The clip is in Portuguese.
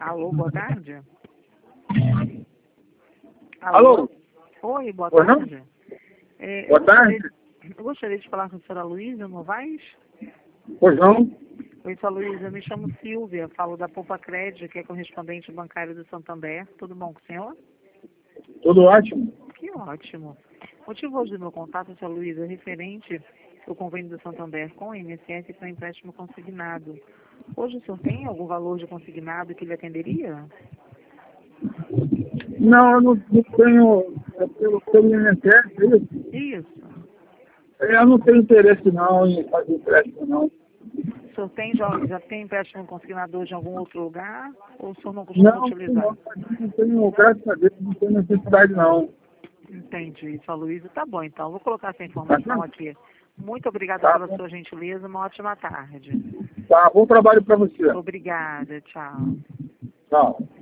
Alô, boa tarde. Alô? Oi, boa Oi, não? tarde. Boa tarde. Eu gostaria de falar com a senhora Luísa Novaes. Pois não? Oi, senhora Luísa, eu me chamo Silvia, falo da Poupa Crédito, que é correspondente bancário do Santander. Tudo bom com o senhor? Tudo ótimo. Que ótimo. O motivo hoje do meu contato, senhora Luísa, é referente ao convênio do Santander com o INSS para empréstimo consignado. Hoje o senhor tem algum valor de consignado que lhe atenderia? Não, eu não tenho. É pelo INSS, é isso? Isso. Eu não tenho interesse não em fazer empréstimo, não. O senhor já tem empréstimo consignador de algum outro lugar ou o senhor não costuma utilizar? Não tenho, graças a Deus, não tenho necessidade não. Entendi, sua Luísa. Tá bom, então. Vou colocar essa Tá, informação aqui. Muito obrigada tá, pela sua gentileza. Uma ótima tarde. tá, bom trabalho para você. Obrigada. Tchau. Tchau.